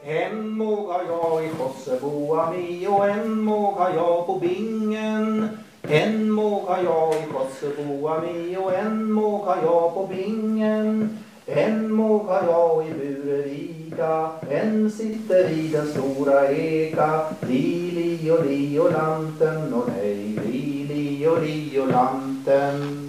En måg har jag i Kosseboami och en måg har jag på bingen. En måg har jag i Kosseboami och en måg har jag på bingen. En måg har jag i Burevika, en sitter i den stora eka. Li och lanten och nej, li och lanten.